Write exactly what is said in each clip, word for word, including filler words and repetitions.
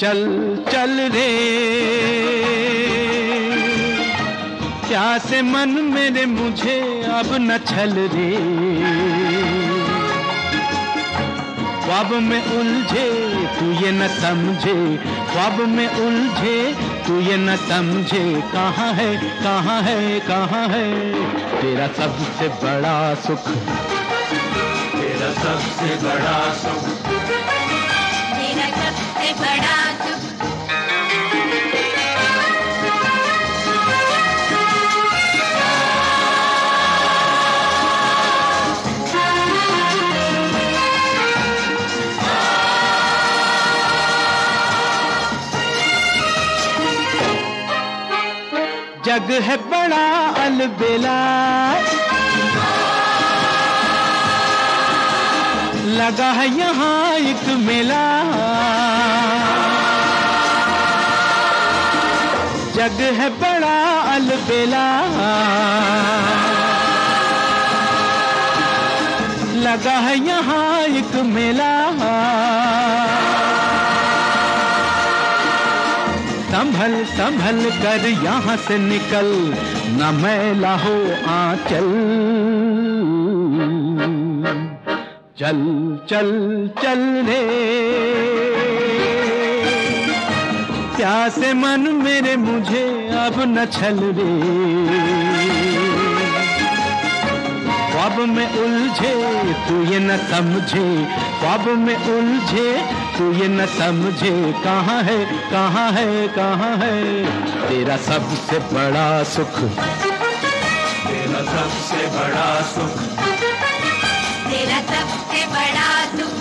चल चल रे प्यासे मन मेरे मुझे अब न छल रे, ख्वाब में उलझे तू ये न समझे, ख्वाब में उलझे तू ये न समझे, कहाँ है कहाँ है कहाँ है तेरा सबसे बड़ा सुख, तेरा सबसे बड़ा सुख, तेरा सबसे बड़ा सुख। जग है बड़ा अलबेला, लगा है यहाँ एक मेला, जग है बड़ा अलबेला, लगा है यहाँ एक मेला, संभल संभल कर यहाँ से निकल न मैला हो आंचल, चल चल चल रे प्यासे मन मेरे मुझे अब न छल रे, ख्वाब में उलझे तू ये न समझे, ख्वाब में उलझे तू ये न समझे, कहाँ है कहाँ है कहाँ है तेरा सबसे बड़ा सुख, तेरा सबसे बड़ा सुख, तेरा सबसे बड़ा सुख।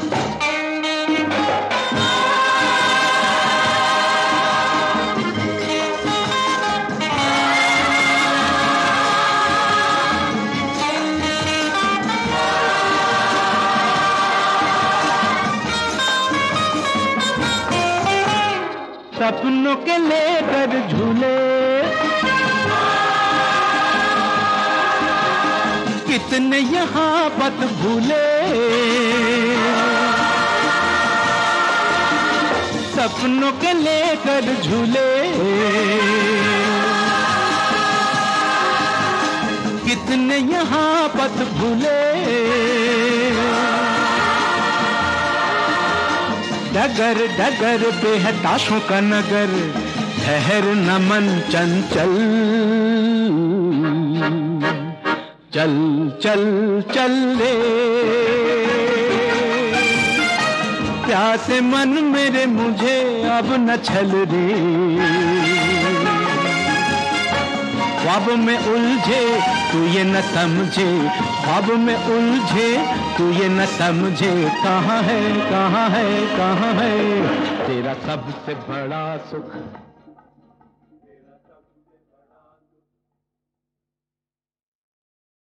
सपनों के लेकर झूले कितने यहाँ पत भूले, सपनों के लेकर झूले कितने यहाँ पत भूले, डगर डगर बेहताशों का नगर ठहर न मन चंचल, चल चल चल रे प्यासे मन मेरे मुझे अब न छल रे, ख्वाब में उलझे तू ये न समझे, ख्वाब में उलझे तू ये न समझे, कहाँ है कहाँ है कहाँ है तेरा सबसे बड़ा सुख।